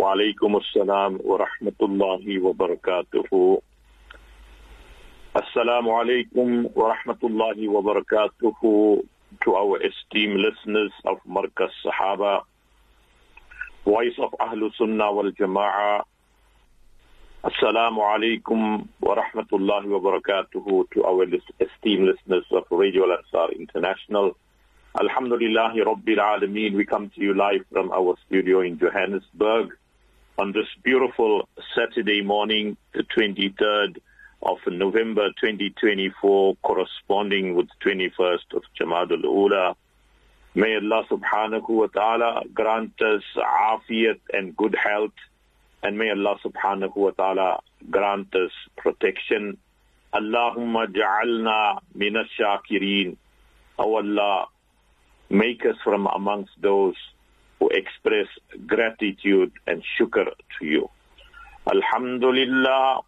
وعليكم السلام ورحمة الله وبركاته. Assalamu alaikum wa rahmatullahi wa barakatuhu to our esteemed listeners of Markaz Sahaba, Voice of Ahlul Sunnah wal Jama'ah. Assalamu alaikum wa rahmatullahi wa barakatuhu to our esteemed listeners of Radio Al-Ansar International. Alhamdulillahi Rabbil Alameen. We come to you live from our studio in Johannesburg on this beautiful Saturday morning, the 23rd of November 2024, corresponding with 21st of Jamad al-Ula. May Allah subhanahu wa ta'ala grant us afiyat and good health, and may Allah subhanahu wa ta'ala grant us protection. Allahumma ja'alna minas shakirin. O Allah, make us from amongst those who express gratitude and shukr to you. Alhamdulillah.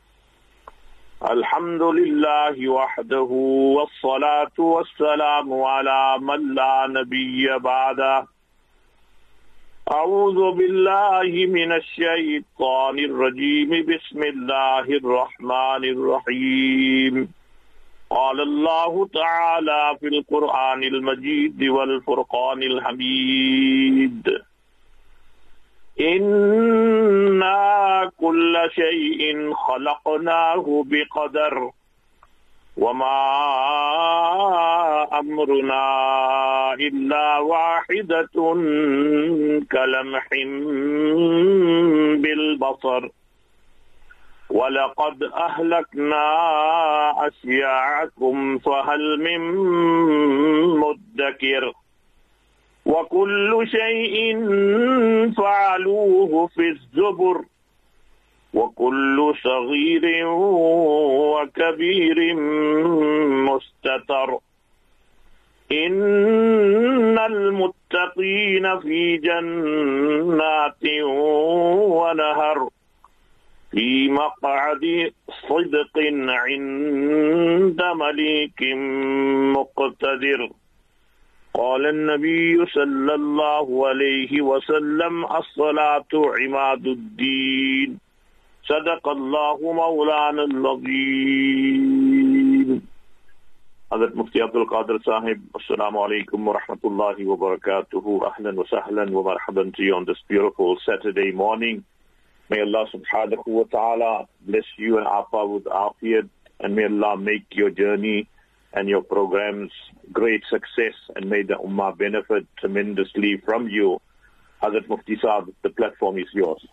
Alhamdulillahi wahdahu wassalatu wassalamu ala man la nabiyya ba'da. A'udhu billahi minash shaytanir rajim. Bismillahir rahmanir rahim. قال الله تعالى في القرآن المجيد والفرقان الحميد إنا كل شيء خلقناه بقدر وما أمرنا إلا واحدة كلمح بالبصر ولقد أهلكنا أشياعكم فهل من مدكر وكل شيء فعلوه في الزبر وكل صغير وكبير مستتر إن المتقين في جنات ونهر في مقعد صدق عند مليك مقتدر قال النبي صلى الله عليه وسلم الصلاة عماد الدين صدق الله مولانا العظيم. Hazrat Mufti Abdul Qadir Sahib, Assalamu alaikum wa rahmatullahi wa barakatuhu. Ahlan wa sahlan wa marhaban to you on this beautiful Saturday morning. May Allah subhanahu wa ta'ala bless you and Apa with afiyat, and may Allah make your journey and your programs great success, and may the Ummah benefit tremendously from you. Hazrat Mufti Sahib, the platform is yours.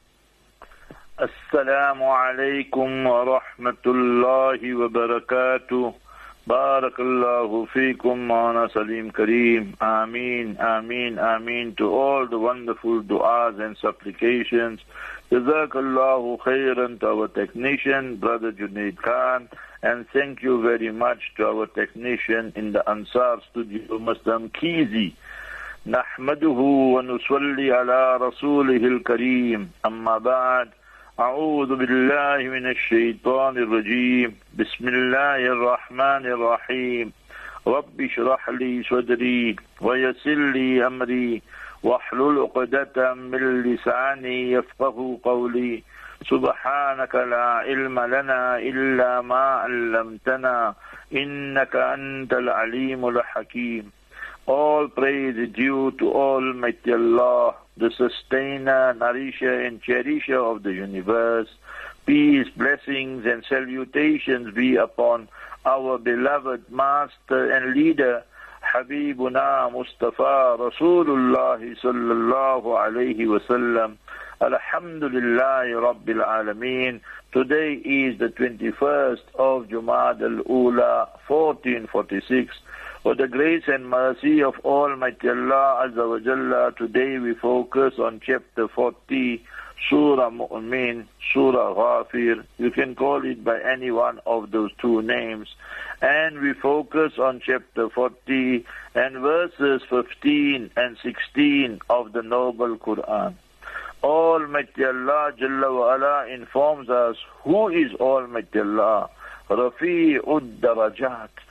Assalamu alaikum wa rahmatullahi wa barakatuh. Barakallahu feekum Maulana Salim Kareem. Ameen, ameen, ameen to all the wonderful du'as and supplications. Jazakallahu khairan to our technician, Brother Junaid Khan, and thank you very much to our technician in the Ansar studio, Mr. Mkizi. Nahmaduhu wa nusalli ala rasulihil kareem. Amma ba'd. أعوذ بالله من الشيطان الرجيم. بسم الله الرحمن الرحيم. رب اشرح لي صدري ويسر لي أمري واحلل عقدة من لساني يفقه قولي. سبحانك لا علم لنا إلا ما علمتنا إنك أنت العليم الحكيم. All praise is due to Almighty Allah, the sustainer, nourisher and cherisher of the universe. Peace, blessings and salutations be upon our beloved master and leader, Habibuna Mustafa Rasulullah sallallahu alayhi wa sallam. Alhamdulillahi Rabbil Alameen. Today is the 21st of Jumad al-Ula, 1446. For the grace and mercy of Almighty Allah Azza wa Jalla, today we focus on chapter 40, Surah Mu'min, Surah Ghafir. You can call it by any one of those two names. And we focus on chapter 40 and verses 15 and 16 of the Noble Quran. Almighty Allah Jalla wa Ala informs us who is Almighty Allah. Rafi'ud Darajat,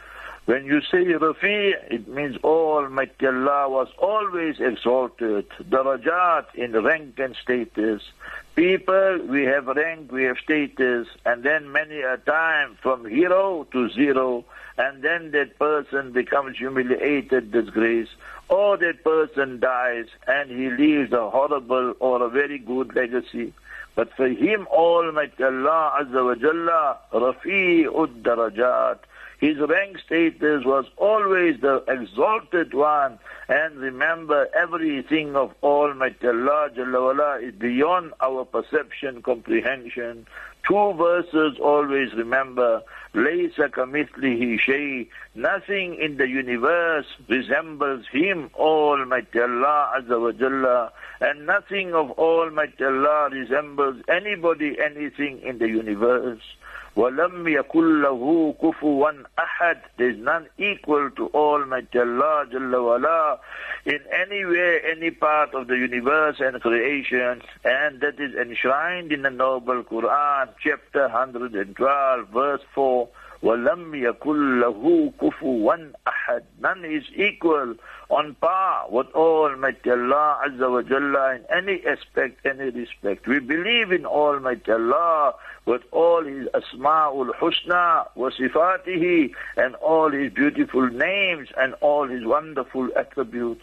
When you say Rafi', it means Almighty Allah was always exalted. Darajat in rank and status. People, we have rank, we have status, and then many a time from hero to zero, and then that person becomes humiliated, disgraced, or that person dies and he leaves a horrible or a very good legacy. But for him, Almighty Allah Azza wa Jalla, Rafi'ud Darajat, his rank status was always the exalted one. And remember, everything of Almighty Allah Jalla wala is beyond our perception, comprehension. 2 verses always remember, Laysa kamithlihi shay, nothing in the universe resembles him, Almighty Allah Azza wa Jalla, and nothing of Almighty Allah resembles anybody, anything in the universe. وَلَمْ يَكُنْ لَهُ كُفُوًا أَحَدٍ. There is none equal to Almighty Allah Jalla wala in any way, any part of the universe and creation, and that is enshrined in the Noble Quran, chapter 112, verse 4. وَلَمْ يَكُنْ لَهُ كُفُوًا أَحَدٍ. None is equal, on par with Almighty Allah Azza wa Jalla in any aspect, any respect. We believe in Almighty Allah with all His Asma'ul Husna wa Sifatihi, and all His beautiful names and all His wonderful attributes.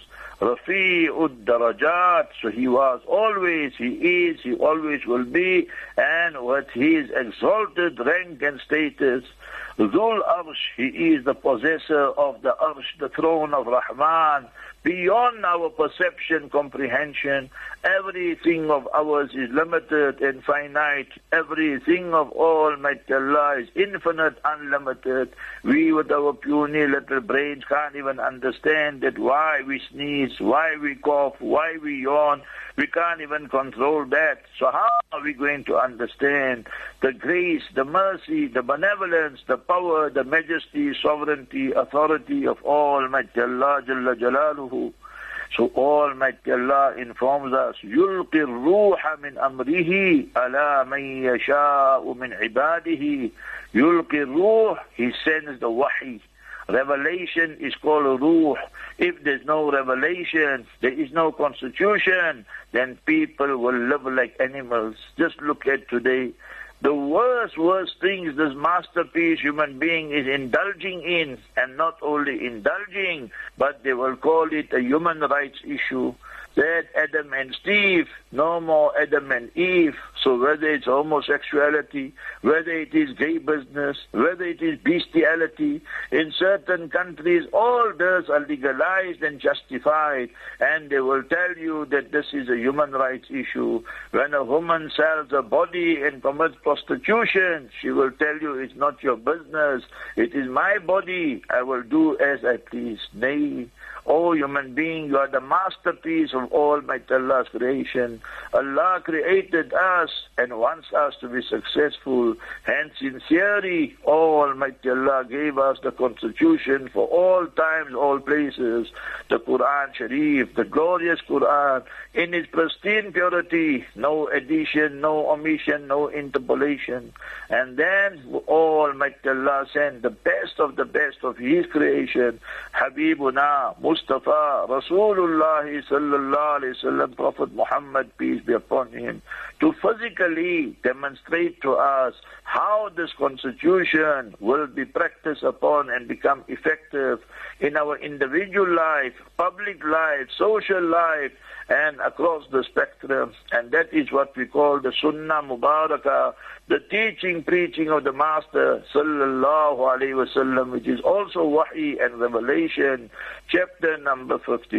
Rafi'ud Darajat, so He was always, He is, He always will be, and with His exalted rank and status. Dhul Arsh, He is the possessor of the Arsh, the throne of Rahman, beyond our perception, comprehension. Everything of ours is limited and finite. Everything of Almighty Allah is infinite, unlimited. We with our puny little brains can't even understand that why we sneeze, why we cough, why we yawn. We can't even control that. So how are we going to understand the grace, the mercy, the benevolence, the power, the majesty, sovereignty, authority of Almighty Allah Jalla Jalaluhu? So Almighty Allah informs us, يُلْقِ الرُّوحَ مِنْ أَمْرِهِ عَلَى مَنْ يَشَاءُ مِنْ عِبَادِهِ. يُلْقِ الرُّوحِ, He sends the wahi. Revelation is called ruh. If there's no revelation, there is no constitution, then people will live like animals. Just look at today. The worst things this masterpiece human being is indulging in, and not only indulging, but they will call it a human rights issue. That Adam and Steve, no more Adam and Eve. So whether it's homosexuality, whether it is gay business, whether it is bestiality, in certain countries all those are legalized and justified, and they will tell you that this is a human rights issue. When a woman sells a body and commits prostitution, she will tell you it's not your business, it is my body, I will do as I please. Nay, O human being, you are the masterpiece of Almighty Allah's creation. Allah created us and wants us to be successful. Hence, in theory, Almighty Allah gave us the constitution for all times, all places. The Quran Sharif, the glorious Quran, in its pristine purity, no addition, no omission, no interpolation. And then Almighty Allah sent the best of His creation, Habibuna, Mustafa, Rasulullah sallallahu alayhi wasallam, Prophet Muhammad, peace be upon him, to physically demonstrate to us how this constitution will be practiced upon and become effective in our individual life, public life, social life, and across the spectrum. And that is what we call the Sunnah Mubarakah, the teaching, preaching of the Master sallallahu alayhi wasallam, which is also wahi and revelation, chapter number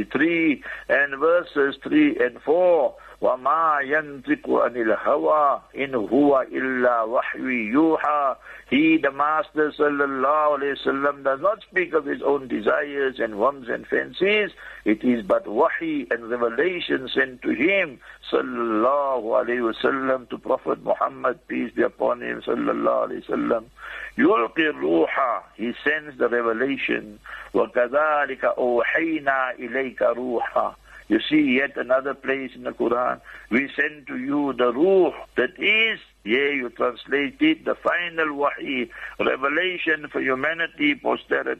53 and verses 3 and 4. وَمَا يَنْطِقُ عَنِ الْهَوَىٰ إِنْ هُوَ إِلَّا وَحْيٌ يُوحَىٰ. He, the Master sallallahu alayhi wasallam, does not speak of his own desires and whims and fancies. It is but wahi and revelation sent to him sallallahu alayhi wasallam, to Prophet Muhammad, peace be upon him, sallallahu alayhi wasallam. يُلْقِي الرُّوحَ, He sends the revelation. وَكَذَلِكَ أُوحَيْنَا إِلَيْكَ رُوحًا. You see yet another place in the Quran, we send to you the ruh, that is, you translate it, the final wahi, revelation for humanity, posterity.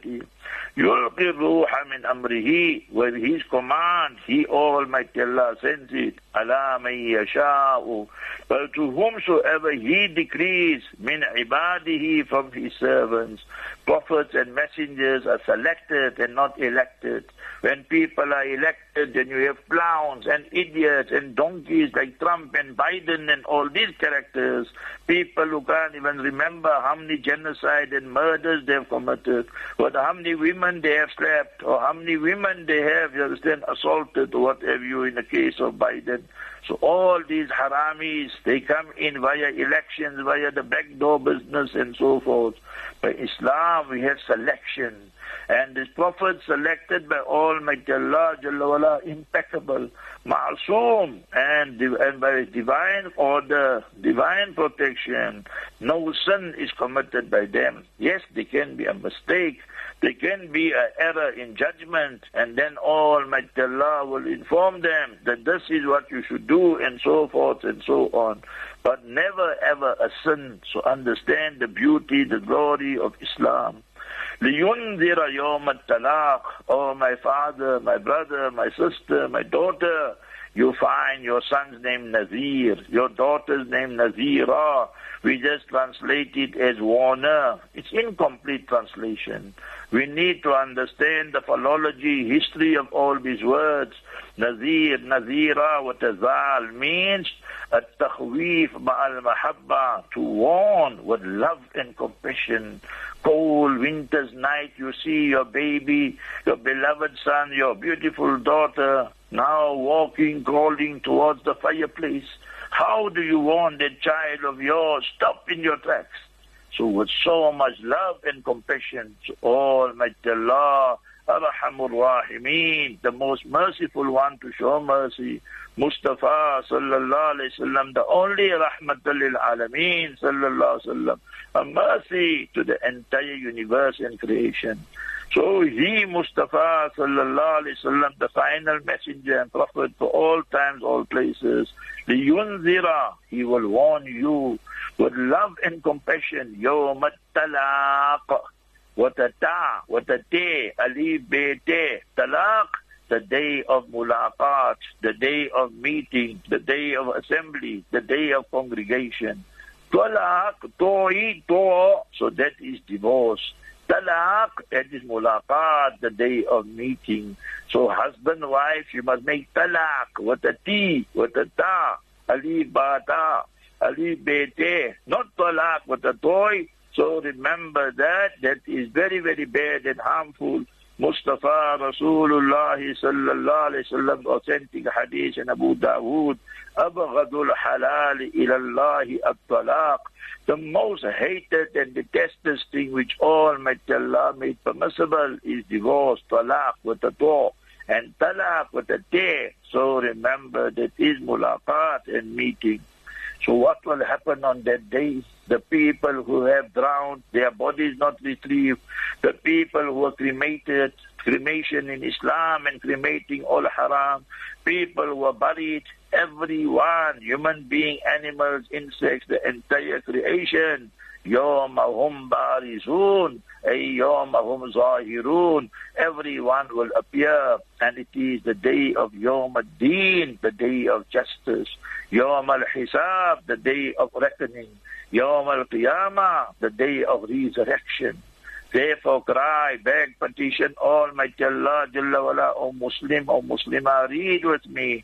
يُلْقِي الرُّوحَ مِنْ أَمْرِهِ. With His command, He, Almighty Allah, sends it. عَلَى مَنْ يَشَاءُ. But to whomsoever He decrees, مِنْ عِبَادِهِ, from His servants. Prophets and messengers are selected and not elected. When people are elected, then you have clowns and idiots and donkeys like Trump and Biden and all these characters. People who can't even remember how many genocide and murders they have committed, or how many women they have slapped, or how many women they have, you understand, assaulted, or what have you in the case of Biden. So all these haramis, they come in via elections, via the backdoor business and so forth. By Islam, we have selection. And this Prophet selected by Almighty Allah, Jalla wala, impeccable, ma'asum, and by divine order, divine protection, no sin is committed by them. Yes, there can be a mistake, there can be an error in judgment, and then Almighty Allah will inform them that this is what you should do, and so forth and so on. But never ever a sin. So understand the beauty, the glory of Islam. لِيُنْذِرَ يَوْمَ التَّلَاقِ. Oh, my father, my brother, my sister, my daughter, you find your son's name Nazir, your daughter's name Nazira. We just translate it as warner. It's incomplete translation. We need to understand the philology, history of all these words. Nazir, Nazira, what a zal means, at-takhweef ma'al mahabba, to warn with love and compassion. Cold winter's night, you see your baby, your beloved son, your beautiful daughter, now walking, crawling towards the fireplace. How do you warn that child of yours, stop in your tracks? So with so much love and compassion, to Almighty Allah, Arhamur Rahimeen, the most merciful one to show mercy, Mustafa sallallahu alayhi wasallam, the only rahmatul lil alameen sallallahu alayhi wasallam, a mercy to the entire universe and creation. So he, Mustafa sallallahu alayhi wasallam, the final messenger and prophet for all times, all places, liyunzira, he will warn you with love and compassion, yawm at-talaq, what a ta, what a te, alif be te, talaq, the day of mulaqat, the day of meeting, the day of assembly, the day of congregation. Talaq, to'i, to, so that is divorce. Talaq, that is mulaqat, the day of meeting. So husband, wife, you must make talaq, what a ti, what a ta, alif ba ta, alif be te, not talaq, what a toy. So remember that is very, very bad and harmful. Mustafa Rasulullah sallallahu alayhi wasallam, authentic hadith in Abu Dawood, abghadul halal ilallahi at-talaq. The most hated and detested thing which Almighty Allah made permissible is divorce, talaq with a to, and talaq with a te. So remember that is mulaqat and meeting. So what will happen on that day? The people who have drowned, their bodies not retrieved, the people who are cremated, cremation in Islam and cremating all haram, people who are buried, everyone, human being, animals, insects, the entire creation, yawmahum barizun, yawmahum zahirun, everyone will appear, and it is the day of Yawm ad-Din, the day of justice, Yawm al-Hisab, the day of reckoning, Yawm al-Qiyamah, the day of resurrection. Therefore cry, beg, petition Almighty Allah Jalla wala, O Muslim, O Muslimah, read with me,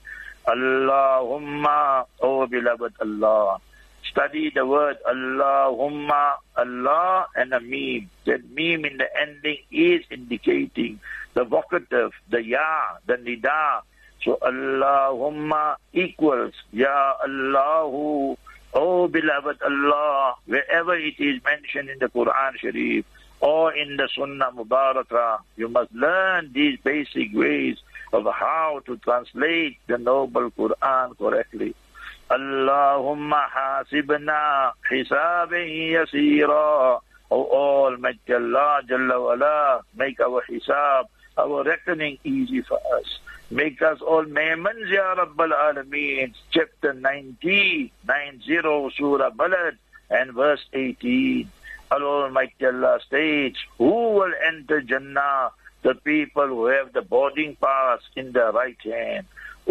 Allahumma, O beloved Allah. Study the word Allahumma, Allah, and a meme. That meme in the ending is indicating the vocative, the ya, the nida. So Allahumma equals Ya Allahu, O beloved Allah, wherever it is mentioned in the Quran Sharif or in the Sunnah Mubarakah, you must learn these basic ways of how to translate the noble Quran correctly. Allahumma hasibna hisaban yasira. O Almighty Allah Jalla wala, make our hisab, our reckoning easy for us. Make us all maimans, Ya Rabbal Alameen. Chapter 90, Surah Balad, and verse 18. Almighty Allah states, who will enter Jannah? The people who have the boarding pass in their right hand.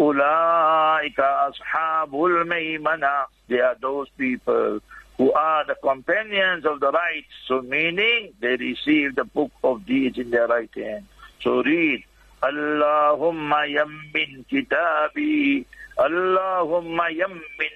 Ulaika ashabul maymana. They are those people who are the companions of the right. So meaning they receive the book of deeds in their right hand. So read, Allahumma yammin kitabi, Allahumma yammin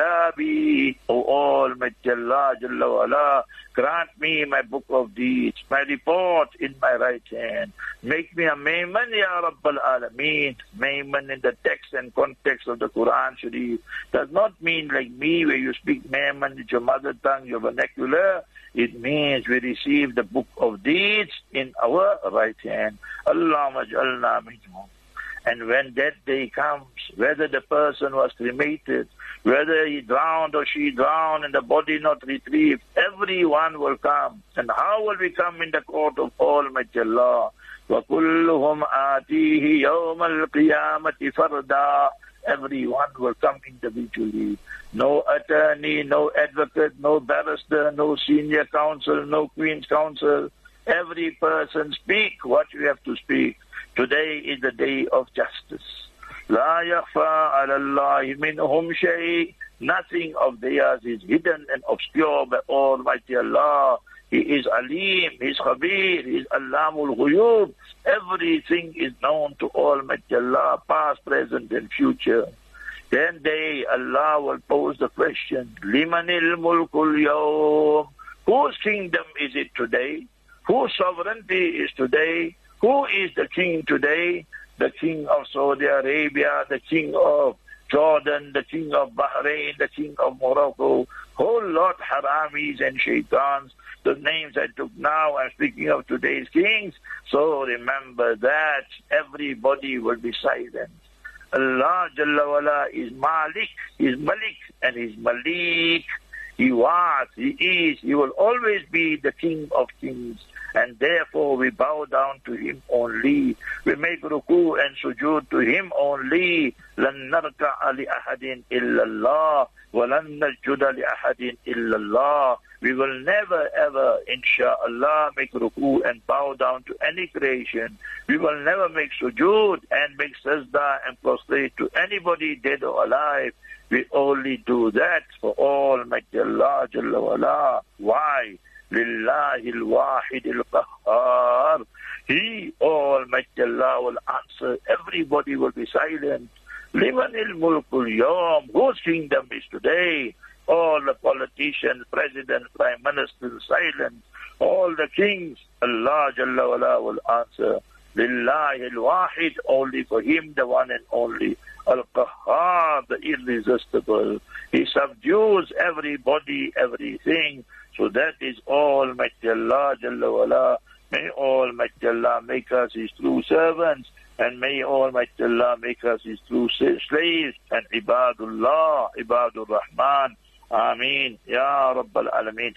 kitabi. O Almighty Allah Jalla wa Ala, grant me my book of deeds, my report in my right hand. Make me a Mayman, Ya Rabbal Alameen. Mayman in the text and context of the Quran Sharif does not mean like me where you speak Mayman, it's your mother tongue, your vernacular. It means we receive the book of deeds in our right hand. Allahumma ja'alna minhum. And when that day comes, whether the person was cremated, whether he drowned or she drowned and the body not retrieved, everyone will come. And how will we come in the court of Almighty Allah? وَكُلُّهُمْ آتِيهِ يَوْمَ الْقِيَامَةِ فَرْدًا. Everyone will come individually. No attorney, no advocate, no barrister, no senior counsel, no Queen's counsel. Every person speak what you have to speak. Today is the day of justice. لا يخفى على الله منهم شيء. Nothing of theirs is hidden and obscure by Almighty Allah. He is Alim, He is Khabir, He is Allamul Ghuyub. Everything is known to Almighty Allah, past, present and future. Then Allah will pose the question, Limanil mulkul yawm. Whose kingdom is it today? Whose sovereignty is today? Who is the king today? The king of Saudi Arabia, the king of Jordan, the king of Bahrain, the king of Morocco, whole lot haramis and shaitans. The names I took now, I'm speaking of today's kings. So remember that everybody will be silent. Allah Jalla wala is Malik, He is Malik, and He is Malik. He was, He is, He will always be the King of Kings. And therefore we bow down to Him only. We make ruku and sujood to Him only. لَن نَرْكَعَ لِأَحَدٍ إِلَّا اللَّهِ وَلَن نَسْجُدَ لِأَحَدٍ إِلَّا اللَّهِ. We will never ever, inshaAllah, make ruku and bow down to any creation. We will never make sujood and make sajda and prostrate to anybody dead or alive. We only do that for Almighty Allah Jalla wala. Why? Lillahi al-wahid al-qahhar. He, Almighty Allah, will answer. Everybody will be silent. Limanil mulkul yawm. Whose kingdom is today? All the politicians, presidents, prime ministers, silent. All the kings, Allah Jalla wala will answer. Lillahi al-wahid, only for Him, the one and only. Al-Qahhar, the irresistible. He subdues everybody, everything. So that is Almighty Allah Jalla wala. May Almighty Allah make us His true servants, and may Almighty Allah make us His true slaves and Ibadullah, Ibadur Rahman. Ameen. Ya Rabbal Alameen.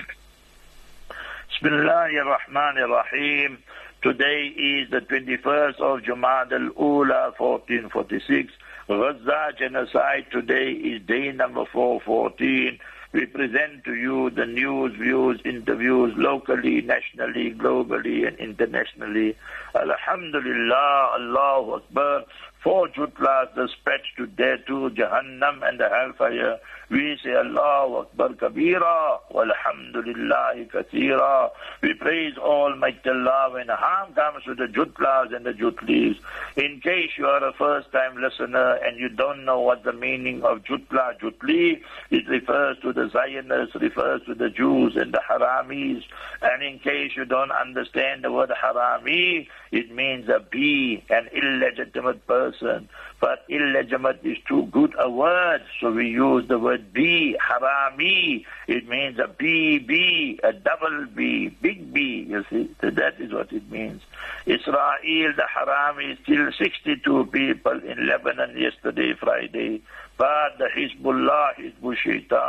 Bismillahir Rahmanir Rahim. Today is the 21st of Jumad al-Ula, 1446. Gaza genocide. Today is day number 414. We present to you the news, views, interviews locally, nationally, globally and internationally. Alhamdulillah, Allahu Akbar. 4 jutlas dispatched to death to Jahannam and the hellfire. We say Allahu Akbar Kabira, walhamdulillahi kathira. We praise Almighty Allah when harm comes to the jutlas and the jutlis. In case you are a first-time listener and you don't know what the meaning of jutla, jutli, it refers to the Zionists, refers to the Jews and the haramis. And in case you don't understand the word harami, it means a bee, an illegitimate person. But illegitimate is too good a word, so we use the word B, harami. It means a B, a double B, big B, you see. So that is what it means. Israel, the harami, killed 62 people in Lebanon yesterday, Friday. But the Hizbullah, Hizbul Shaitan,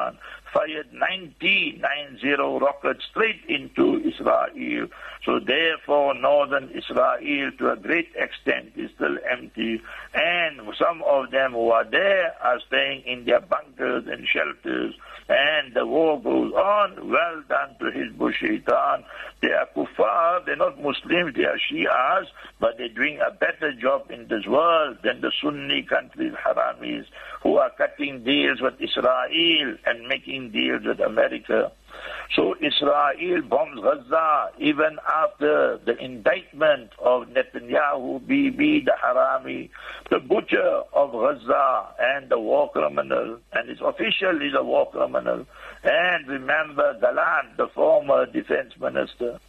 fired 90 rockets straight into Israel. So therefore, northern Israel to a great extent is still empty. And some of them who are there are staying in their bunkers and shelters. And the war goes on. Well done to Hizb Shaitan. They are kuffar, they're not Muslims, they are Shias, but they're doing a better job in this world than the Sunni countries, Haramis, who are cutting deals with Israel and making deals with America. So Israel bombs Gaza even after the indictment of Netanyahu, Bibi, the Harami, the butcher of Gaza and the war criminal, and it's official, he's a war criminal. And remember Gallant, the former defense minister.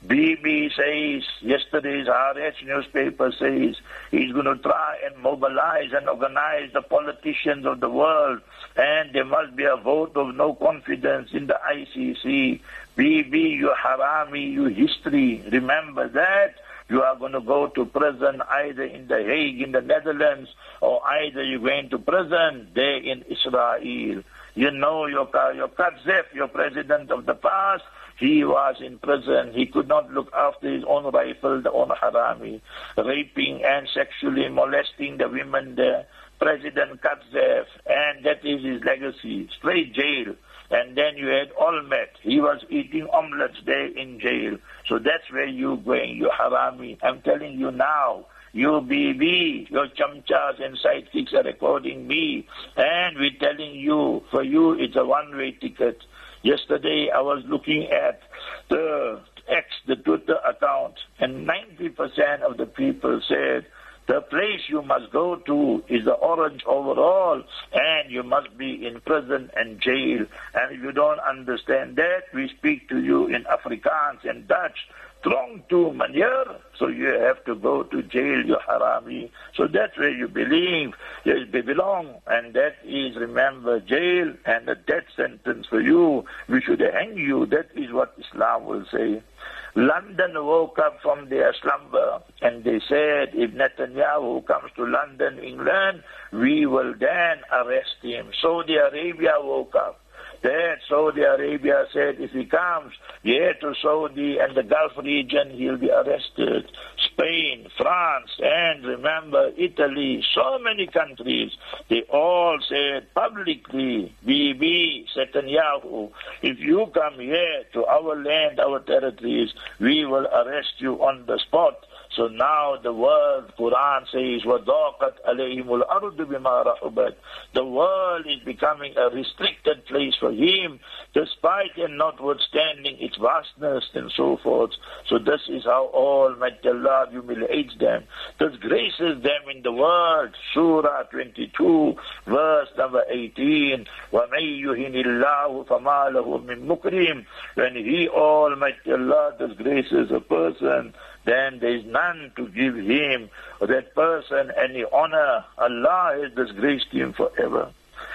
Bibi says, yesterday's Haaretz newspaper says, he's going to try and mobilize and organize the politicians of the world, and there must be a vote of no confidence in the ICC. Bibi, you Harami, you history, remember that. You are going to go to prison either in The Hague in the Netherlands, or either you're going to prison there in Israel. You know your Katzef, your president of the past, he was in prison. He could not look after his own rifle, the own Harami, raping and sexually molesting the women there. President Katzef, and that is his legacy, straight jail. And then you had Olmert. He was eating omelets there in jail. So that's where you're going, you Harami. I'm telling you now, you BB, your chamchas and sidekicks are recording me. And we're telling you, for you, it's a one-way ticket. Yesterday, I was looking at the X, the Twitter account, and 90% of the people said, the place you must go to is the orange overall, and you must be in prison and jail. And if you don't understand that, we speak to you in Afrikaans and Dutch. Strong to manier, so you have to go to jail, you Harami. So that's where you believe you belong, and that is, remember, jail and a death sentence for you. We should hang you. That is what Islam will say. London woke up from their slumber, and they said, if Netanyahu comes to London, England, we will then arrest him. Saudi Arabia woke up. Then Saudi Arabia said, if he comes here to Saudi and the Gulf region, he'll be arrested. Spain, France, and remember, Italy, so many countries, they all said publicly, Bibi, Netanyahu, if you come here to our land, our territories, we will arrest you on the spot. So now the world, Quran says, وَضَاقَتْ عَلَيْهِمُ الْأَرْضُ بِمَا رَحُبَتْ. The world is becoming a restricted place for him, despite and notwithstanding its vastness and so forth. So this is how Almighty Allah humiliates them, disgraces them in the world. Surah 22, verse number 18, وَمَن يُهِنِ اللَّهُ فَمَا لَهُ مِن مُكْرِمٍ. When He, Almighty Allah, disgraces a person, then there is none to give him or that person any honor. Allah has disgraced him forever.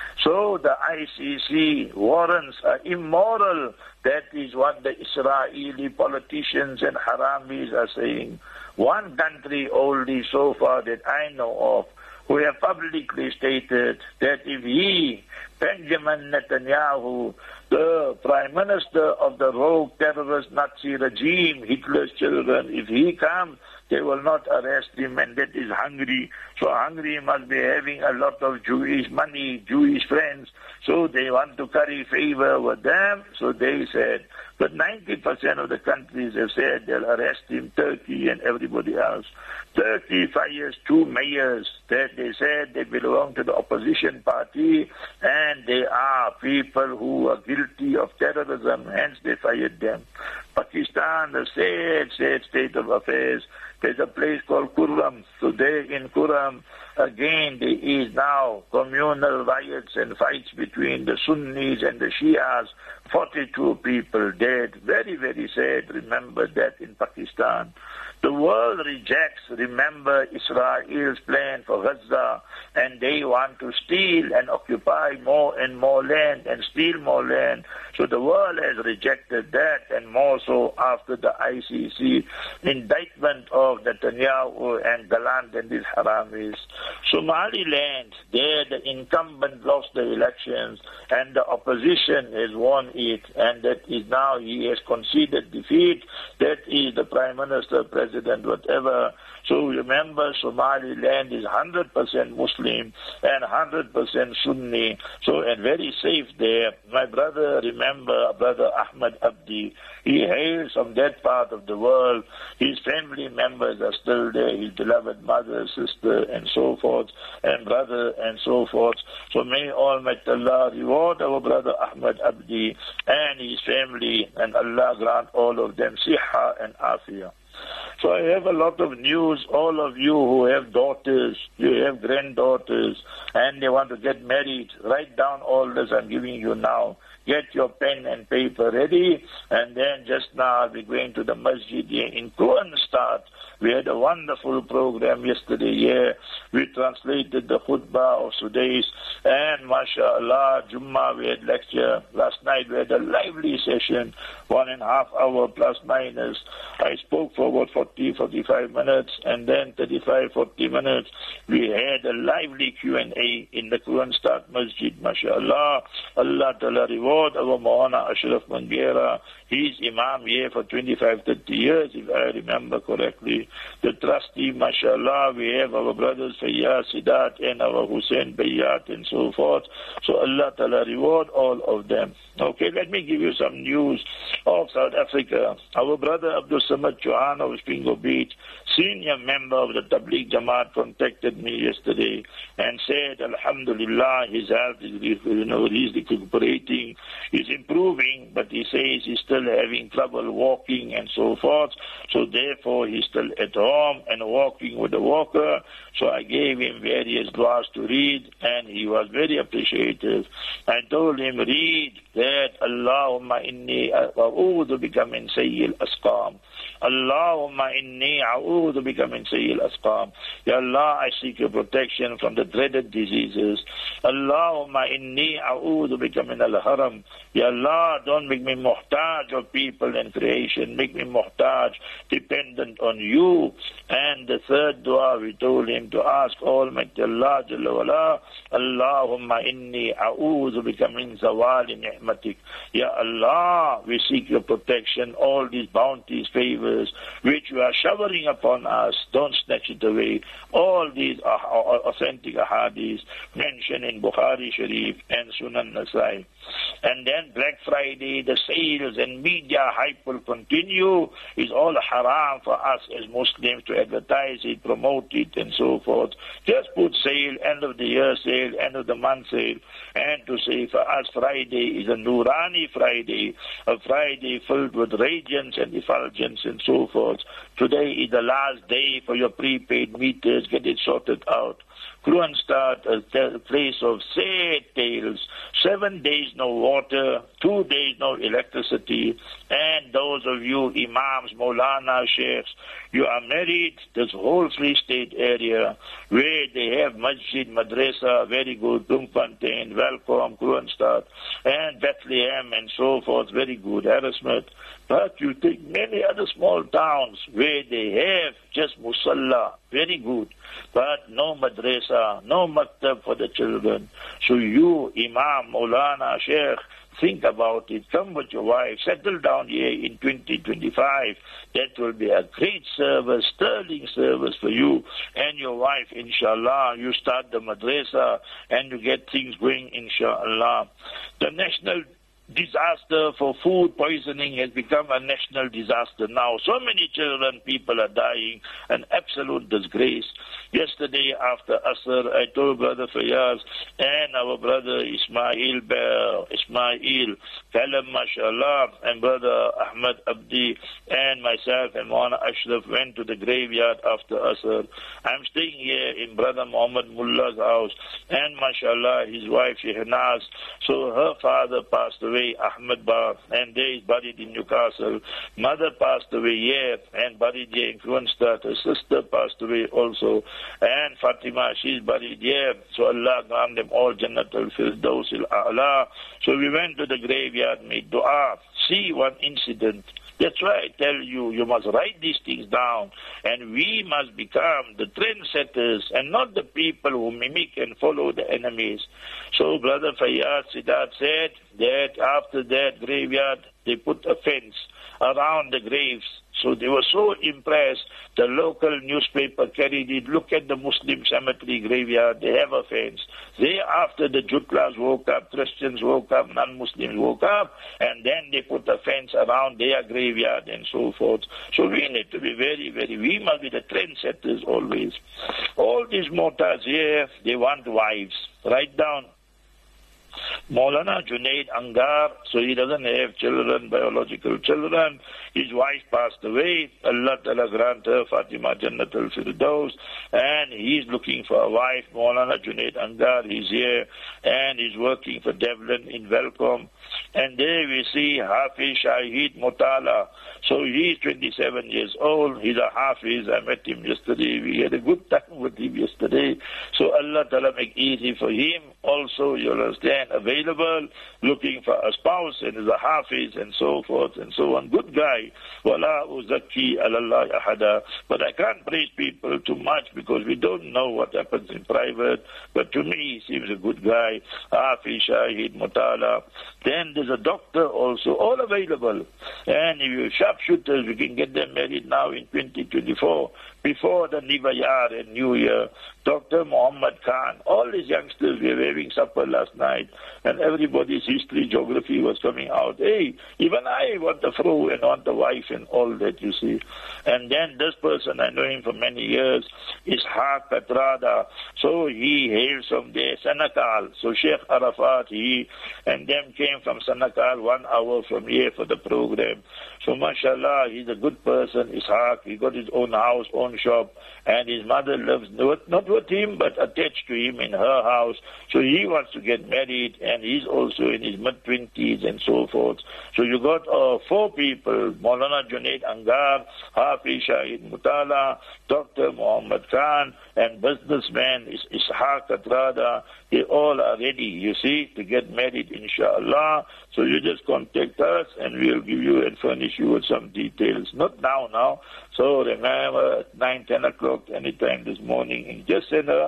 So the ICC warrants are immoral. That is what the Israeli politicians and Haramis are saying. One country only so far that I know of who have publicly stated that if he, Benjamin Netanyahu, the Prime Minister of the rogue terrorist Nazi regime, Hitler's children, if he comes, they will not arrest him, and that is Hungary. So Hungary must be having a lot of Jewish money, Jewish friends, so they want to curry favor with them, so they said. But 90% of the countries have said they'll arrest him, Turkey and everybody else. Turkey fires 2 mayors that they said they belong to the opposition party, and they are people who are guilty of terrorism, hence they fired them. Pakistan, the sad state of affairs. There's a place called Kurram. So there in Kurram, again, there is now communal riots and fights between the Sunnis and the Shias. 42 people dead. Very, very sad. Remember that in Pakistan. The world rejects, remember, Israel's plan for Gaza, and they want to steal and occupy more and more land and steal more land. So the world has rejected that, and more so after the ICC indictment of Netanyahu and Gallant and these Haramis. Somaliland, there the incumbent lost the elections and the opposition has won it, and that is now he has conceded defeat. That is the Prime Minister, President, whatever. So remember, Somaliland is 100% Muslim and 100% Sunni, so and very safe there. My brother, remember, Brother Ahmad Abdi, he hails from that part of the world. His family members are still there, his beloved mother, sister, and so forth, and brother, and so forth. So may Almighty Allah reward our brother Ahmad Abdi and his family, and Allah grant all of them siha and afiyah. So I have a lot of news. All of you who have daughters, you have granddaughters, and they want to get married, write down all this I'm giving you now. Get your pen and paper ready, and then just now I'll be going to the masjid here in Kroonstad. We had a wonderful program yesterday here. We translated the khutbah of Sudais, and mashallah, Jummah we had lecture. Last night we had a lively session, 1.5 hour plus minus. I spoke for about 45 minutes, and then 35-40 minutes. We had a lively Q&A in the Kroonstad Masjid, mashallah. Allah Ta'ala reward our Maulana Ashraf Mangera. He's Imam here for 25-30 years, if I remember correctly. The trustee, mashallah, we have our brothers Fayyaz Sidat and our Hussein Bayat and so forth. So Allah Ta'ala reward all of them. Okay, let me give you some news of South Africa. Our brother Abdul Samad Chauhan of Springo Beach, senior member of the Tabligh Jamaat, contacted me yesterday and said, Alhamdulillah, his health is, he's recuperating, he's improving, but he says he's still having trouble walking and so forth. So therefore, he's still at home and walking with a walker. So I gave him various du'as to read, and he was very appreciative. I told him, read that Allahumma inni a'udhu bika min sayyil asqam. Allahumma inni a'udhu bika min sayyil asqam. Ya Allah, I seek your protection from the dreaded diseases. Allahumma inni a'udhu bika min al-haram. Ya Allah, don't make me muhtaj of people and creation. Make me muhtaj, dependent on you. And the third dua we told him to ask Almighty Allah Jalla wala, Allahumma inni a'udhu bika min zawali ni'matik. Ya Allah, we seek your protection, all these bounties, favors, which you are showering upon us, don't snatch it away. All these are authentic ahadith mentioned in Bukhari Sharif and Sunan Nasai. And then Black Friday, the sales and media hype will continue. It's all haram for us as Muslims to advertise it, promote it, and so forth. Just put sale, end of the year sale, end of the month sale, and to say for us Friday is a Nurani Friday, a Friday filled with radiance and effulgence and so forth. Today is the last day for your prepaid meters. Get it sorted out. Kroonstad, a place of sad tales. 7 days no water, 2 days no electricity, and those of you imams, Maulana, sheikhs, you are married, this whole Free State area where they have masjid, madrasa, very good, Bloemfontein, Welkom, Kroonstad, and Bethlehem and so forth, very good, Harrismith. But you take many other small towns where they have just musalla, very good, but no madrasa, no maktab for the children. So you, Imam, Maulana, Sheikh, think about it. Come with your wife, settle down here in 2025. That will be a great service, sterling service for you and your wife, inshallah. You start the madrasa and you get things going, inshallah. The national disaster for food poisoning has become a national disaster now. So many children, people are dying, an absolute disgrace. Yesterday after Asr, I told Brother Fayyaz and our brother Ismail, Kalam, mashallah, and Brother Ahmad Abdi and myself and Maulana Ashraf went to the graveyard after Asr. I'm staying here in Brother Muhammad Mullah's house, and mashallah, his wife Shehnaz. So her father passed away away, Ahmedabad, and there is buried in Newcastle. Mother passed away here and buried here in Kroonstad. Her sister passed away also. And Fatima, she's buried here. So Allah grant them all Jannatul Firdaus al-A'la. So we went to the graveyard, made dua. See one incident. That's why I tell you, you must write these things down. And we must become the trendsetters and not the people who mimic and follow the enemies. So Brother Fayyaz Siddharth said that after that graveyard, they put a fence around the graves. So they were so impressed. The local newspaper carried it. Look at the Muslim cemetery graveyard. They have a fence. Thereafter, the Jutlas woke up, Christians woke up, non-Muslims woke up, and then they put a fence around their graveyard and so forth. So we need to be we must be the trendsetters always. All these motas here, they want wives. Write down. Maulana Junaid Angar, so he doesn't have children, biological children. His wife passed away. Allah Ta'ala grant her Fatima Jannatul Firdaus. And he's looking for a wife. Maulana Junaid Angar, he's here. And he's working for Devlin in Welcome. And there we see Hafiz Shahid Mutala. So he's 27 years old. He's a Hafiz. I met him yesterday. We had a good time with him yesterday. So Allah Ta'ala make easy for him. Also, you understand, available, looking for a spouse, and is a Hafiz, and so forth, and so on. Good guy. Wala uzakki alallah ahada. But I can't praise people too much because we don't know what happens in private. But to me, he seems a good guy. Hafiz Shahid Mutala. Then there's a doctor also, all available. And if you're sharpshooters, we can get them married now in 2024, before the Nivayar and New Year. Dr. Muhammad Khan, all these youngsters, we were having supper last night, and everybody's history, geography was coming out. Hey, even I want a fro and want a wife and all that, you see. And then this person, I know him for many years, Ishaq Katrada. So he hails from there, Sanakal. So Sheikh Arafat, he and them came from Sanakal 1 hour from here for the program. So mashallah, he's a good person, Ishaq. He got his own house, own shop, and his mother lives not with him, but attached to him in her house. So he wants to get married, and he's also in his mid-20s and so forth. So you got 4 people, Maulana Junaid Angar, Hafiz Shahid Mutala, Dr. Muhammad Khan, and businessman Ishaq Katrada. They all are ready, you see, to get married, inshallah. So you just contact us, and we'll give you and furnish you with some details. Not now. So remember, at 9, 10 o'clock, anytime this morning, and just send a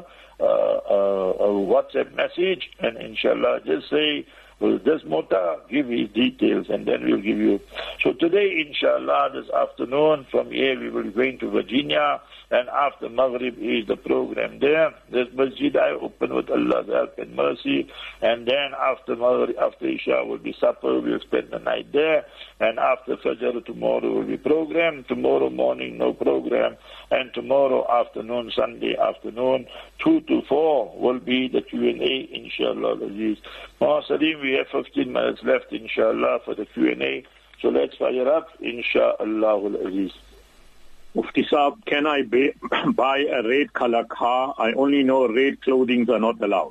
WhatsApp message, and inshallah, just say, well, this Mota, give his details, and then we'll give you. So today, inshallah, this afternoon, from here we will be going to Virginia, and after Maghrib is the program there. This masjid I open with Allah's help and mercy, and then after Maghrib, after Isha will be supper, we'll spend the night there, and after Fajr tomorrow will be program, tomorrow morning no program, and tomorrow afternoon, Sunday afternoon, 2 to 4 will be the Q&A, inshallah. Salim, we have 15 minutes left, inshallah, for the Q&A. So let's fire up, inshallah al-Aziz. Mufti Saab, can I buy a red color car? I only know red clothing are not allowed.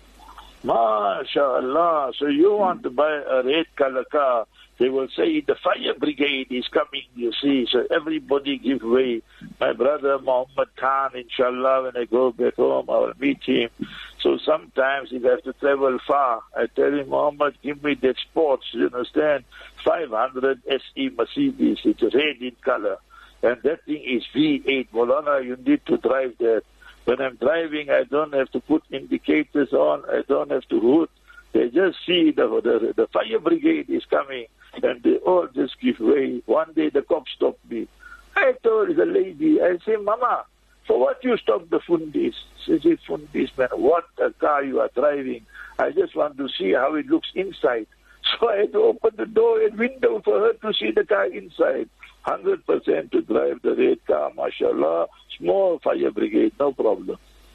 MashaAllah. So you want to buy a red color car? They will say the fire brigade is coming, you see. So everybody give way. My brother Muhammad Khan, inshallah, when I go back home, I will meet him. So sometimes if I have to travel far, I tell him, Muhammad, give me that sports, you understand? 500 SE Mercedes, it's red in color. And that thing is V8. Maulana, you need to drive that. When I'm driving, I don't have to put indicators on. I don't have to hood. They just see the fire brigade is coming, and they all just give way. One day the cop stopped me. I told the lady, I say, Mama, for what you stop the Fundis? She said, Fundis, man, what a car you are driving. I just want to see how it looks inside. So I had to open the door and window for her to see the car inside. 100% to drive the red car, mashallah. Small fire brigade, no problem.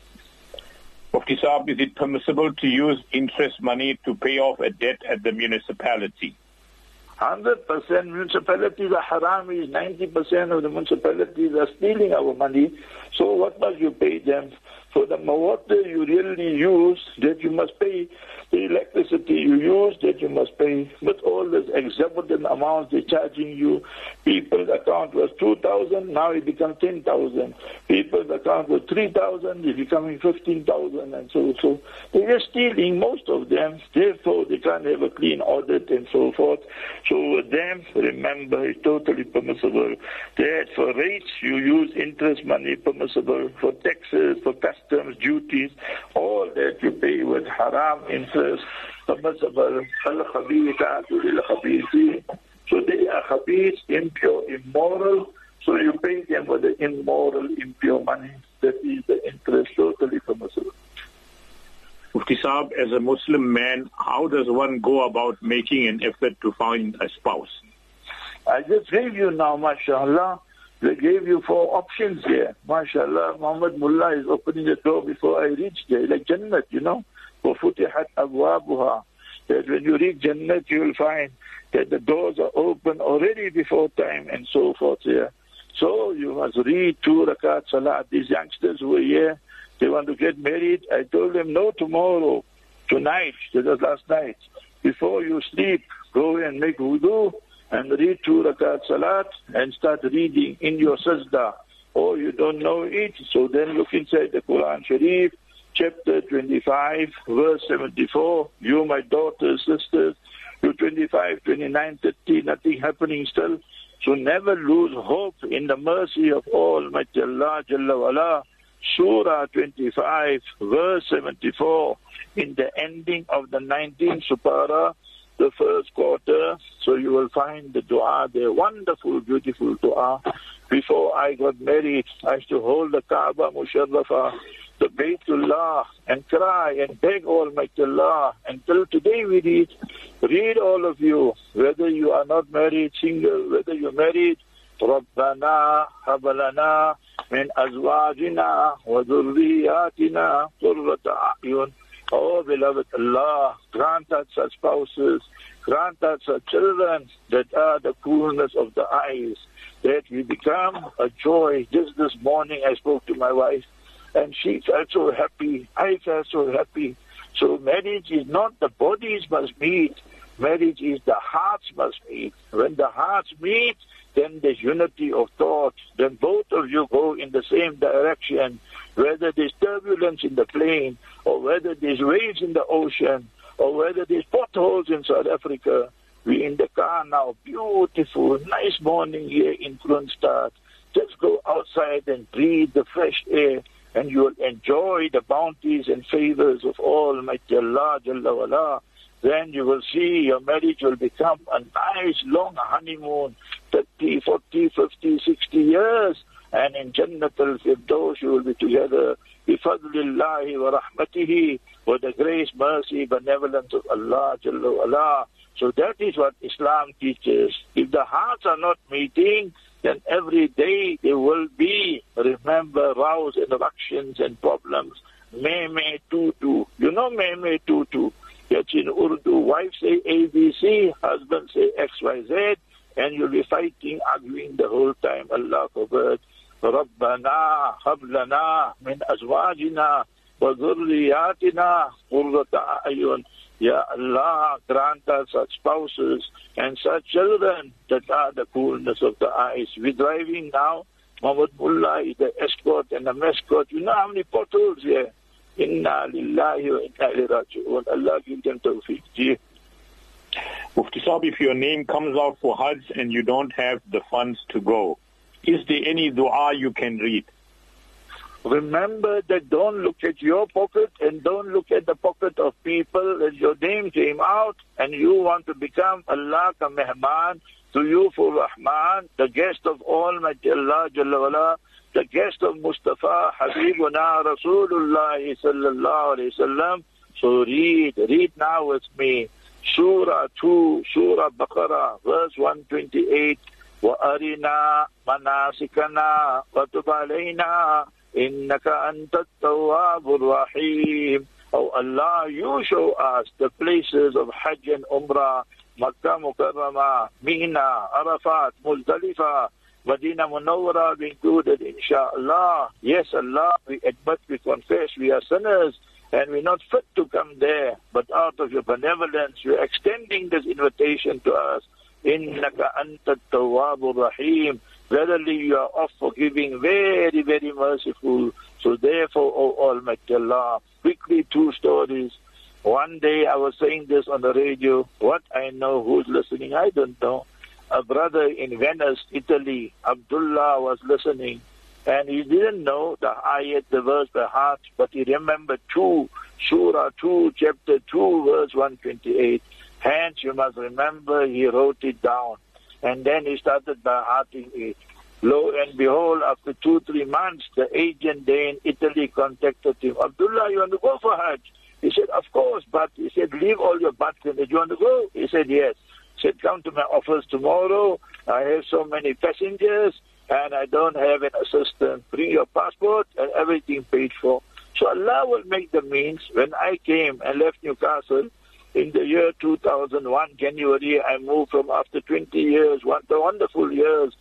Mufti Saab, is it permissible to use interest money to pay off a debt at the municipality? 100% municipalities are haramis. 90% of the municipalities are stealing our money. So what must you pay them? For the water you really use, that you must pay. The electricity you use, that you must pay. But all this exorbitant amounts they're charging you. People's account was 2,000, now it becomes 10,000. People's account was 3,000, it's becoming 15,000, and so. They're just stealing, most of them. Therefore, they can't have a clean audit and so forth. So with them, remember, it's totally permissible. That for rates, you use interest money, permissible. For taxes, for customs, duties, all that you pay with haram interest, permissible. So they are khabith, impure, immoral. So you pay them with the immoral, impure money. That is the interest, totally permissible. Mufti Saab, as a Muslim man, how does one go about making an effort to find a spouse? I just gave you now, mashallah. They gave you 4 options here. MashaAllah, Muhammad Mullah is opening the door before I reach there, like Jannat, you know. وَفُتِحَتْ أَبْوَابُهَا. That when you reach Jannat, you will find that the doors are open already before time and so forth here. So you must read 2 rakat salat. These youngsters who are here, they want to get married. I told them, no, tomorrow, tonight, that was last night. Before you sleep, go and make wudu and read 2 rakat salat and start reading in your sajda. Or you don't know it, so then look inside the Quran Sharif, chapter 25, verse 74. You, my daughters, sisters, you 25, 29, 30, nothing happening still. So never lose hope in the mercy of Almighty Allah Jalla wa'ala. Surah 25, verse 74, in the ending of the 19th Supara, the first quarter. So you will find the dua there, wonderful, beautiful dua. Before I got married, I used to hold the Kaaba Musharrafa, the Baytullah, and cry and beg Almighty Allah. Until today we read all of you, whether you are not married, single, whether you're married, رَبَّنَا هَبْ لَنَا مِنْ أَزْوَاجِنَا وَذُرِّيَّاتِنَا قُرَّةَ أَعْيُنٍ. Oh, beloved Allah, grant us such spouses, grant us such children that are the coolness of the eyes, that we become a joy. Just this morning I spoke to my wife, and she felt so happy, I felt so happy. So marriage is not the bodies must meet, marriage is the hearts must meet. When the hearts meet, then there's unity of thought, then both of you go in the same direction, whether there's turbulence in the plane, or whether there's waves in the ocean, or whether there's potholes in South Africa. We're in the car now, beautiful, nice morning here in Kroonstad. Just go outside and breathe the fresh air, and you'll enjoy the bounties and favors of Almighty Allah Jalla wa'ala. Then you will see your marriage will become a nice long honeymoon, 30, 40, 50, 60 years. And in Jannat al-Firdaus you will be together. Bifadlillahi wa rahmatihi, with the grace, mercy, benevolence of Allah Jalla wa'ala. So that is what Islam teaches. If the hearts are not meeting, then every day there will be, remember, rows and ructions and problems. Me tutu. You know me tutu. That's in Urdu. Wife say ABC, husband say XYZ, and you'll be fighting, arguing the whole time. Allah forbid. رَبَّنَا هَبْ لَنَا مِنْ أَزْوَاجِنَا وَذُرِّيَّاتِنَا قُرَّةَ أَعْيُنٍ. Ya Allah, grant us such spouses and such children that are the coolness of the eyes. We're driving now. Muhammad Mullah is the escort and the mascot. You know how many potholes here? Inna lillahi wa inna ilayhi raji'un. Allah give them tawfiq. Mufti Saab, if your name comes out for Hajj and you don't have the funds to go, is there any dua you can read? Remember that don't look at your pocket and don't look at the pocket of people. As your name came out and you want to become Allah ka mehman, to you for Rahman, the guest of Almighty Allah Jalla wa'ala, the guest of Mustafa Habibuna Rasulullah sallallahu alayhi wasallam. So read now with me. Surah 2, Surah Baqarah, verse 128. وَأَرِنَا مَنَاسِكَنَا وَتُبْ عَلَيْنَا إِنَّكَ أَنْتَ التَّوَّابُ الرَّحِيمُ. Oh Allah, you show us the places of Hajj and Umrah, Makkah Mukarramah, Mina, Arafat, Muzdalifah, Medina Munawwara be included, inshallah. Yes, Allah, we admit, we confess, we are sinners, and we're not fit to come there. But out of your benevolence, you're extending this invitation to us. Innaka anta tawwabur rahim. Verily, you are of forgiving, very, very merciful. So therefore, O Almighty Allah, quickly 2 stories. One day I was saying this on the radio. What I know, who's listening, I don't know. A brother in Venice, Italy, Abdullah, was listening, and he didn't know the ayat, the verse by heart, but he remembered Surah 2, chapter 2, verse 128. Hence, you must remember, he wrote it down, and then he started by hearting it. Lo and behold, after 2-3 months, the agent there in Italy contacted him. Abdullah, you want to go for Hajj? He said, of course, but he said, leave all your buts in it. You want to go? He said, yes. He said, come to my office tomorrow. I have so many passengers and I don't have an assistant. Bring your passport and everything paid for. So Allah will make the means. When I came and left Newcastle in the year 2001, January, I moved from after 20 years, wonderful years,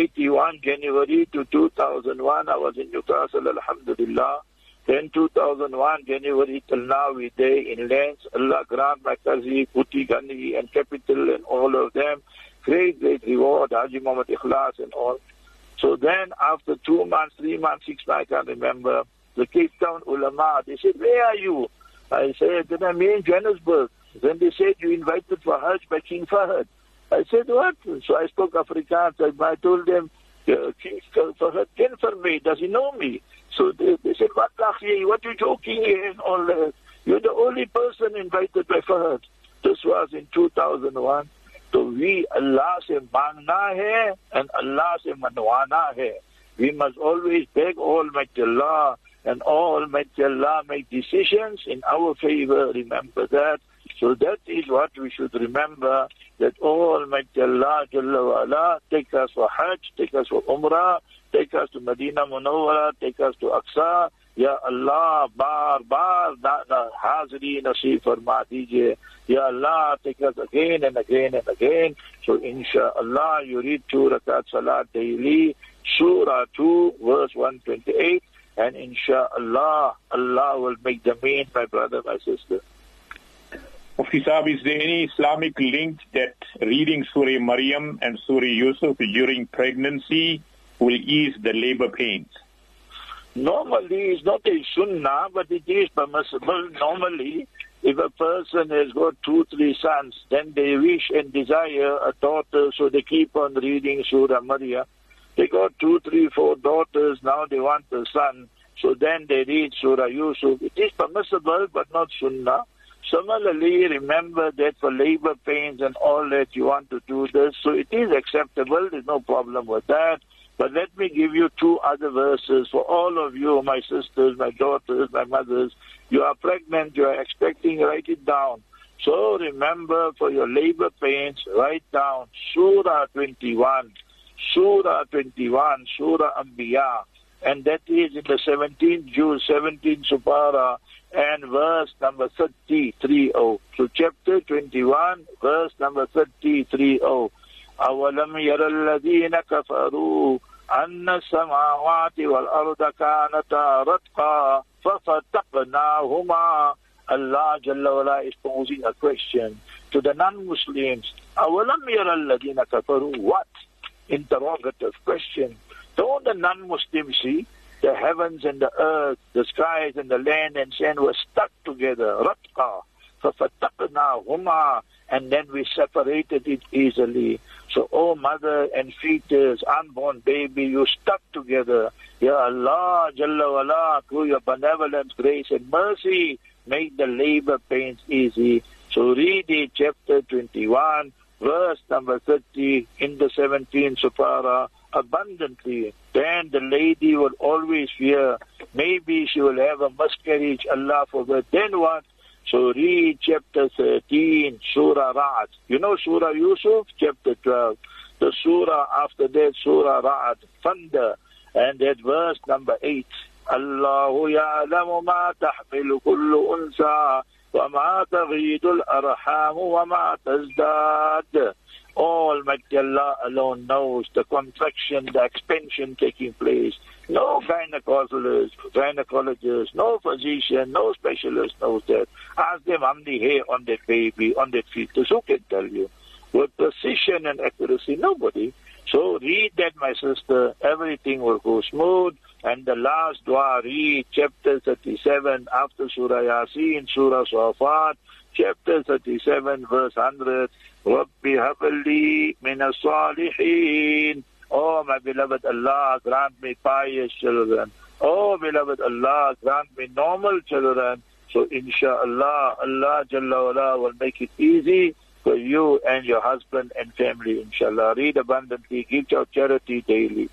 81 January to 2001, I was in Newcastle, alhamdulillah. Then 2001 January till now we there in lands. Allah grant my Qazi, Puti, Gandhi and Capital and all of them. Great, great reward, Haji Muhammad Ikhlas and all. So then after 2 months, 3 months, 6 months, I can't remember, the Cape Town ulama, they said, where are you? I said, then I'm in Johannesburg. Then they said, you invited for Hajj by King Fahd. I said, what? So I spoke Afrikaans. I told them, King Fahd ken for me. Does he know me? So they said, what are you joking here and all that? You're the only person invited by Fahd. This was in 2001. So we, Allah se mangna hai and Allah se manwana hai. We must always beg Almighty Allah, and Almighty Allah make decisions in our favor. Remember that. So that is what we should remember, that Almighty Allah Jalla wa Ala take us for Hajj, take us for Umrah, take us to Medina Munawwara, take us to Aqsa. Ya Allah, bar hazri naseeb farma dijiye. Ya Allah, take us again and again and again. So inshallah, you read 2 rakat salat daily, Surah 2, verse 128, and inshallah, Allah will make the mean, my brother, my sister. Mufti Sahib, is there any Islamic link that reading Surah Maryam and Surah Yusuf during pregnancy will ease the labor pains? Normally, it's not a sunnah, but it is permissible. Normally, if a person has got 2-3 sons, then they wish and desire a daughter, so they keep on reading Surah Maryam. They got 2, 3, 4 daughters, now they want a son, so then they read Surah Yusuf. It is permissible, but not sunnah. Similarly, remember that for labor pains and all that, you want to do this, so it is acceptable, there's no problem with that. But let me give you 2 other verses for all of you, my sisters, my daughters, my mothers. You are pregnant, you are expecting, write it down. So remember, for your labor pains, write down Surah 21, Surah Anbiya, and that is in the 17th Juz, 17th Supara, and verse number 30. So chapter 21, verse number 30. أَوَلَمْ يَرَ الَّذِينَ كَفَرُوا أَنَّ السَّمَاوَاتِ وَالْأَرْضَ كَانَتَا رَتْقًا فَفَتَقْنَاهُمَا. Allah Jalla wa'ala is posing a question to the non-Muslims. أَوَلَمْ يَرَ الَّذِينَ كَفَرُوا. What? Interrogative question. Don't the non-Muslims see? The heavens and the earth, the skies and the land and sand were stuck together. Ratqa. فَفَتَقْنَاهُمَا. And then we separated it easily. So, oh mother and fetus, unborn baby, you stuck together. Ya Allah, Jalla wa'ala, through your benevolence, grace and mercy, make the labor pains easy. So read it, chapter 21, verse number 30, in the 17th Supara, abundantly. Then the lady will always fear, maybe she will have a miscarriage, Allah forbid. Then what? So read chapter 13, Surah Ra'ad. You know Surah Yusuf, chapter 12. The surah after that, Surah Ra'ad, thunder. And that verse number 8. Allahu ya'lamu ma tahmilu kullu unsa wa ma taghidu al-arham wa ma tazdad. Almighty Allah alone knows the contraction, the expansion taking place. No gynecologist, no physician, no specialist knows that. Ask them how many hair on that baby, on that fetus. Who can tell you? With precision and accuracy, nobody. So read that, my sister. Everything will go smooth. And the last dua, read chapter 37 after Surah Yasin, Surah Safat, chapter 37, verse 100. Rabbi habli min as-salihin. Oh, my beloved Allah, grant me pious children. Oh, beloved Allah, grant me normal children. So, inshallah, Allah Jalla wala will make it easy for you and your husband and family, inshallah. Read abundantly, give your charity daily.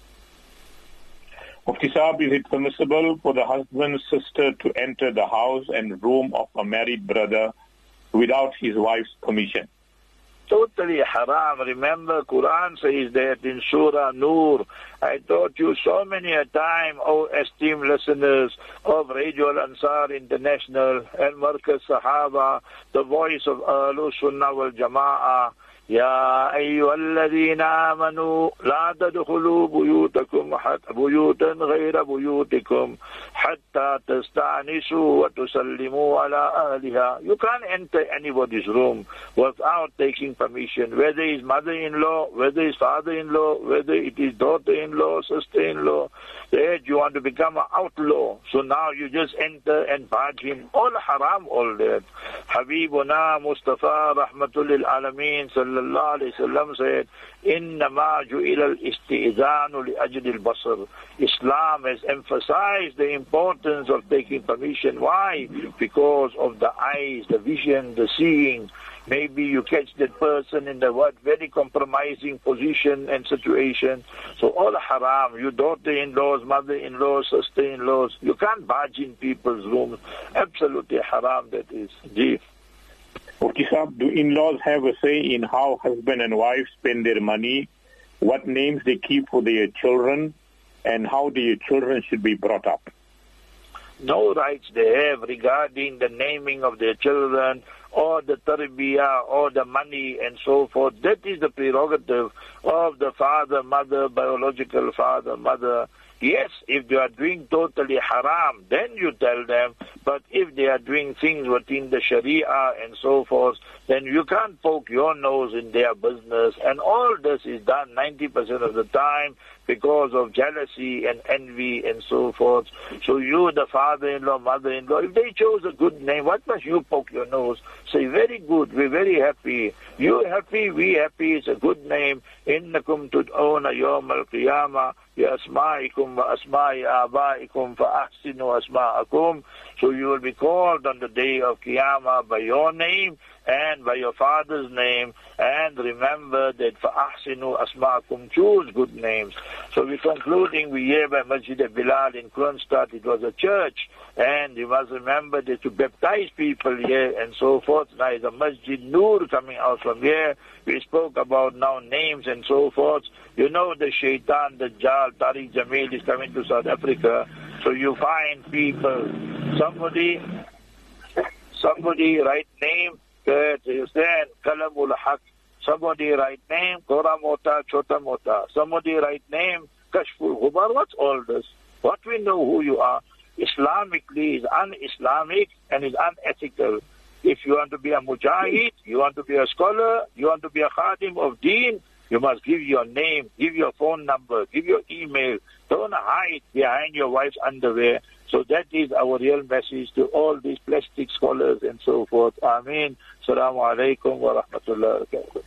Mufti Saab, is it permissible for the husband's sister to enter the house and room of a married brother without his wife's permission? Totally haram. Remember, Quran says that in Surah Nur. I taught you so many a time, oh esteemed listeners of Radio Al-Ansar International and Markaz Sahaba, the voice of Ahlus Sunnah wal Jama'ah. يا أيها الذين آمنوا لا تدخلوا بيوتا غير بيوتكم حتى تستأنسوا وتسلموا على أهلها. You can't enter anybody's room without taking permission, whether it's mother-in-law, whether it's father-in-law, whether it is daughter-in-law, sister-in-law. That you want to become an outlaw, so now you just enter and barge in. All haram, all that. Habibuna Mustafa Rahmatul lil Alameen sallallahu alayhi wasallam said, إِنَّمَا جُئِلَ الْإِسْتِئْذَانُ لِأَجْلِ الْبَصَرِ. Islam has emphasized the importance of taking permission. Why? Because of the eyes, the vision, the seeing. Maybe you catch that person in the very compromising position and situation. So all haram. You daughter-in-laws, mother-in-laws, sister-in-laws. You can't barge in people's rooms. Absolutely haram that is. Ji. Mufti Saab, do in-laws have a say in how husband and wife spend their money, what names they keep for their children, and how their children should be brought up? No rights they have regarding the naming of their children, or the tarbiyah, or the money, and so forth. That is the prerogative of the father, mother, biological father, mother. Yes, if they are doing totally haram, then you tell them. But if they are doing things within the Sharia and so forth, then you can't poke your nose in their business. And all this is done 90% of the time because of jealousy and envy and so forth. So you, the father-in-law, mother-in-law, if they chose a good name, what must you poke your nose? Say, very good, we're very happy. You happy, we happy, it's a good name. إِنَّكُمْ تُدْعُونَ يَوْمَ الْقِيَامَةِ بِأَسْمَائِكُمْ وَأَسْمَاءِ آبَائِكُمْ فَأَحْسِنُوا أَسْمَاءَكُمْ. So you will be called on the day of Qiyamah by your name and by your father's name. And remember that فَأَحْسِنُوا أَسْمَاءَكُمْ, choose good names. So we're concluding, we here by Masjid Bilal in Kronstadt. It was a church. And you must remember that to baptize people here and so forth. Now is a Masjid Nur coming out from here. We spoke about now names and so forth. You know the Shaitan, the Dajjal, Tariq Jamil is coming to South Africa. So you find people, somebody write name, Kalamul Haq. Somebody write name, Kora Mota, Chota Mota. Somebody write name, Kashful Ghubar. What's all this? What we know who you are. Islamically is un-Islamic and is unethical. If you want to be a mujahid, you want to be a scholar, you want to be a khadim of deen, you must give your name, give your phone number, give your email. Don't hide behind your wife's underwear. So that is our real message to all these plastic scholars and so forth. Ameen. Assalamu alaikum wa rahmatullahi wa barakatuh.